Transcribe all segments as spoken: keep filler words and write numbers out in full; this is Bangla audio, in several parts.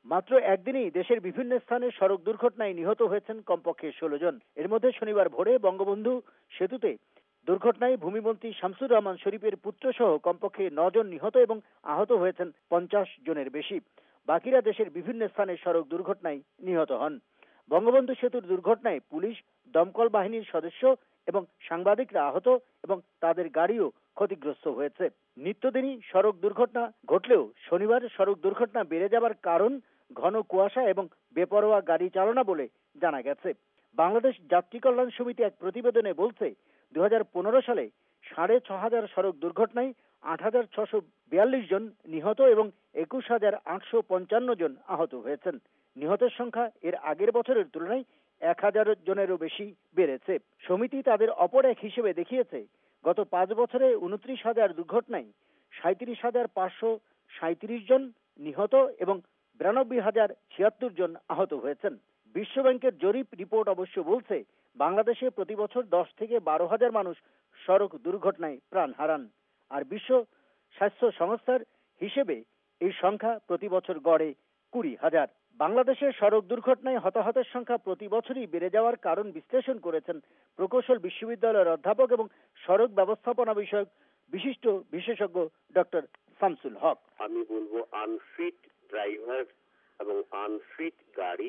মাত্র একদিনেই দেশের বিভিন্ন স্থানে সড়ক দুর্ঘটনায় নিহত হয়েছেন কমপক্ষে ষোলো জন। এর মধ্যে শনিবার ভোরে বঙ্গবন্ধু সেতুতে দুর্ঘটনায় ভূমিমন্ত্রী শামসুর রহমান শরীফের পুত্র সহ কমপক্ষে নজন নিহত এবং আহত হয়েছেন পঞ্চাশ জনের বেশি। বাকিরা দেশের বিভিন্ন স্থানে সড়ক দুর্ঘটনায় নিহত হন। বঙ্গবন্ধু সেতুর দুর্ঘটনায় পুলিশ, দমকল বাহিনীর সদস্য এবং সাংবাদিকরা আহত এবং তাদের গাড়িও ক্ষতিগ্রস্ত হয়েছে। নিত্যদিনই সড়ক দুর্ঘটনা ঘটলেও শনিবার সড়ক দুর্ঘটনা বেড়ে যাবার কারণ ঘন কুয়াশা এবং বেপরোয়া গাড়ি চালনা বলে জানা গেছে। বাংলাদেশ যাত্রী কল্যাণ সমিতি এক প্রতিবেদনে বলছে, দু হাজার পনেরো সালে সাড়ে ছ হাজার সড়ক দুর্ঘটনায় আট হাজার ছশো বিয়াল্লিশ জন নিহত এবং একুশ হাজার আটশো পঞ্চান্ন জন আহত হয়েছেন। নিহতের সংখ্যা এর আগের বছরের তুলনায় এক হাজার জনেরও বেশি বেড়েছে। সমিতি তাদের অপর এক হিসেবে দেখিয়েছে, গত পাঁচ বছরে উনত্রিশ হাজার দুর্ঘটনায় সাঁত্রিশ হাজার পাঁচশো সাঁত্রিশ জন নিহত এবং বিরানব্বই হাজার ছিয়াত্তর জন আহত হয়েছেন। বিশ্বব্যাংকের জরিপ রিপোর্ট অবশ্য বলছে, বাংলাদেশে প্রতি বছর দশ থেকে বারো হাজার মানুষ সড়ক দুর্ঘটনায় প্রাণ হারান। আর বিশ্ব স্বাস্থ্য সংস্থার হিসেবে এই সংখ্যা প্রতি বছর গড়ে কুড়ি হাজার। বাংলাদেশের সড়ক দুর্ঘটনায় হতাহতের সংখ্যা প্রতি বছরই বেড়ে যাওয়ার কারণ বিশ্লেষণ করেছেন প্রকৌশল বিশ্ববিদ্যালয়ের অধ্যাপক এবং সড়ক ব্যবস্থাপনা বিষয়ক বিশিষ্ট বিশেষজ্ঞ ডক্টর শামসুল হক। আমি বলবো আনফিট ড্রাইভার এবং আনফিট গাড়ি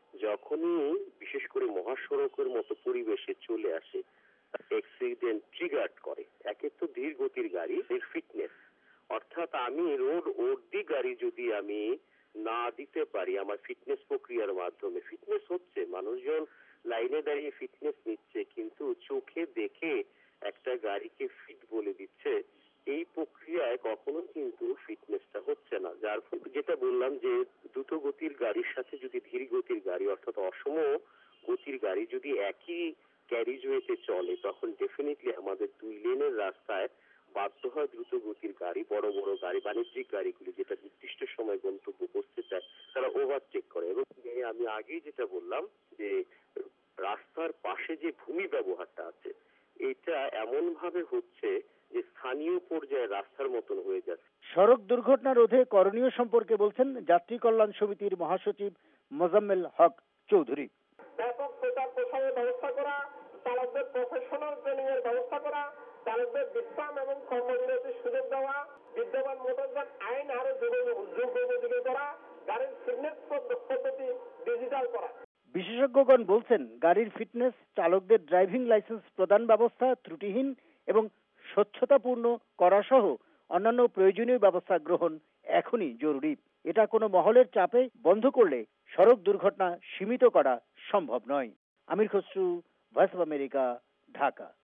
যখনই বিশেষ করে মহাসড়কের মতো পরিবেশে চলে আসে, অ্যাক্সিডেন্ট ট্রিগার করে। একে তো ধীর গতির গাড়ি, এর ফিটনেস, অর্থাৎ আমি রোড ওর্দি গাড়ি যদি আমি না দিতে পারি আমার ফিটনেস প্রক্রিয়ার মাধ্যমে, ফিটনেস হচ্ছে মানুষজন লাইনে দাঁড়িয়ে ফিটনেস নিচ্ছে, কিন্তু চোখে দেখে একটা গাড়িকে ফিট বলে দিচ্ছে, এই প্রক্রিয়ায় কখনো কিন্তু ফিটনেসটা হচ্ছে না। যার ফলে যেটা বললাম যে দ্রুত গতির গাড়ির সাথে যদি ধীর গতির গাড়ি অর্থাৎ অসম গতির গাড়ি যদি একই ক্যারিজওয়েতে চলে, তখন ডেফিনেটলি আমাদের দুই লেনের রাস্তায় বাধ্য হয় দ্রুত গতির গাড়ি, বড় বড় গাড়ি, বাণিজ্যিক গাড়িগুলি যেটা নির্দিষ্ট সময় গন্তব্য করতে চায় তারা ওভারটেক করে। এবং আমি আগেই যেটা বললাম যে রাস্তার পাশে যে ভূমি ব্যবহারটা আছে এটা এমন ভাবে হচ্ছে যে স্থানীয় পর্যায়ে রাস্তার মতন হয়ে যাচ্ছে। সড়ক দুর্ঘটনা রোধে করণীয় সম্পর্কে বলছেন যাত্রী কল্যাণ সমিতির মহাসচিব মোজাম্মেল হক চৌধুরী। ব্যাপক প্রচার প্রসারের ব্যবস্থা করা, চালকদের প্রফেশনাল ট্রেনিং এর ব্যবস্থা করা, চালকদের বিশ্রাম এবং কর্মবিরতির সুযোগ দেওয়া, বিদ্যমান মোটরযান আইন আরো যুগোপযোগী করা, গাড়ির ফিটনেস পদ্ধতি ডিজিটাল করা। বিশেষজ্ঞগণ বলছেন, গাড়ির ফিটনেস, চালকদের ড্রাইভিং লাইসেন্স প্রদান ব্যবস্থা ত্রুটিহীন এবং স্বচ্ছতাপূর্ণ করা সহ অন্যান্য প্রয়োজনীয় ব্যবস্থা গ্রহণ এখনই জরুরি। এটা কোনো মহলের চাপে বন্ধ করলে সড়ক দুর্ঘটনা সীমিত করা সম্ভব নয়। Amir Khasru, voice of America, Dhaka.